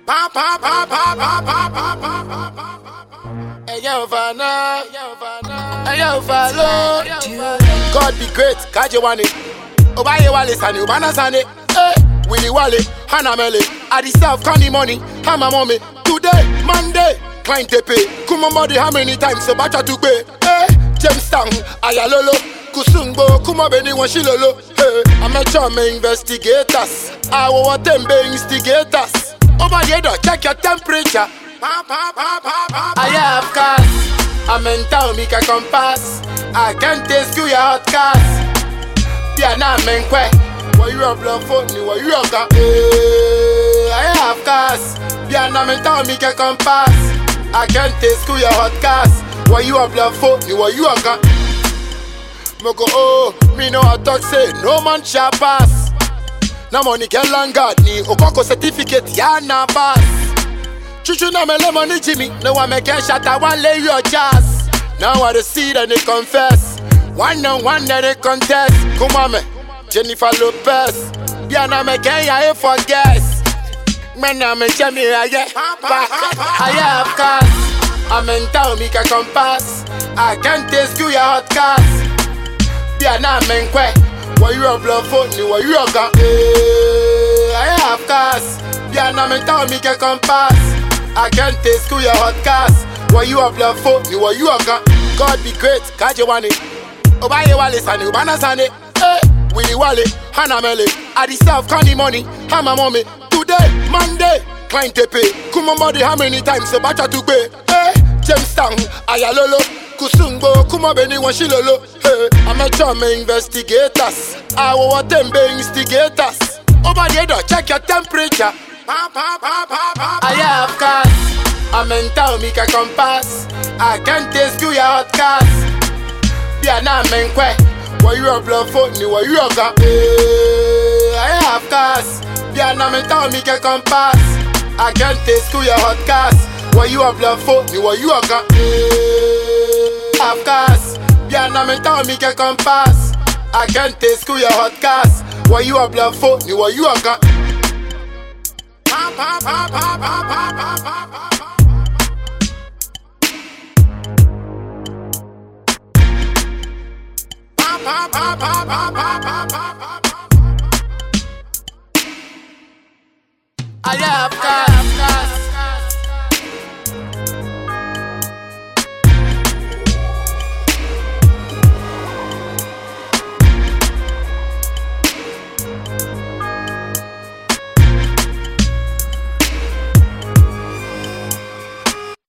God be great, Kaje Wane. Obaye Wale Sani, Ubana Sane. Willy Wale, Hannah Mele. I deserve candy money, Hama Mommy. Today, Monday, client to pay. Kuma Modi, how many times so bacha to pay? James Town, Ayalolo. Kusungbo, Kuma Beni Washilolo. I'm a charm investigators. I want them be instigators. Over here, check your temperature. I have cars. I'm in town, make a compass. I can't taste you, your hot cars. Yeah, now I'm in quay. What you have love for me? What you have got? I have cars. Yeah, now I'm in town, make a compass. I can't taste you, your hot cars. What you have love for me? What you have got? Moko, oh, me know I talk say no man shall pass. No money get langard ni Okoko certificate ya na pass. Chuchu na me lemon Jimmy. No one make a shot I want lay your jazz. Now I see that they confess. One on one that they contest. Come on me, Jennifer Lopez. Yeah na me can ya for guess. Man na me Jamie I get back. I have cars. I'm in town make a compass. I can't taste you your hot cars. Yeah na me nkwe. What you have love for me? What you have got? I have cars. Yeah, now me tell me can compass. I can't taste you your hot cars. What you have love for me? What you have got? God be great, Kaje Wane. Obaye Wale Sani, Ubana Sane. Willy Wale, Hannah Mele. I deserve candy money, Hama Mommy. Today, Monday, client to pay. Kuma Modi, how many times so bacha to pay? James Town, Ayalolo. Kusungbo, Kuma Beni Washilolo. I'm a charm investigators. I want them be instigators. Over here, check your temperature. I have cars. I'm in town, make a compass. I can't taste you your hot cars. Yeah, now I'm in quay. What you have love for me? What you have got? I have cars. Yeah, now I'm in town, make a compass. I can't taste you your hot cars. What you have love for me? What you have got? Have cars. Yeah, now me tell me can compass. I can't taste you your hot cars. What you have love for me? What you have got? I have cars.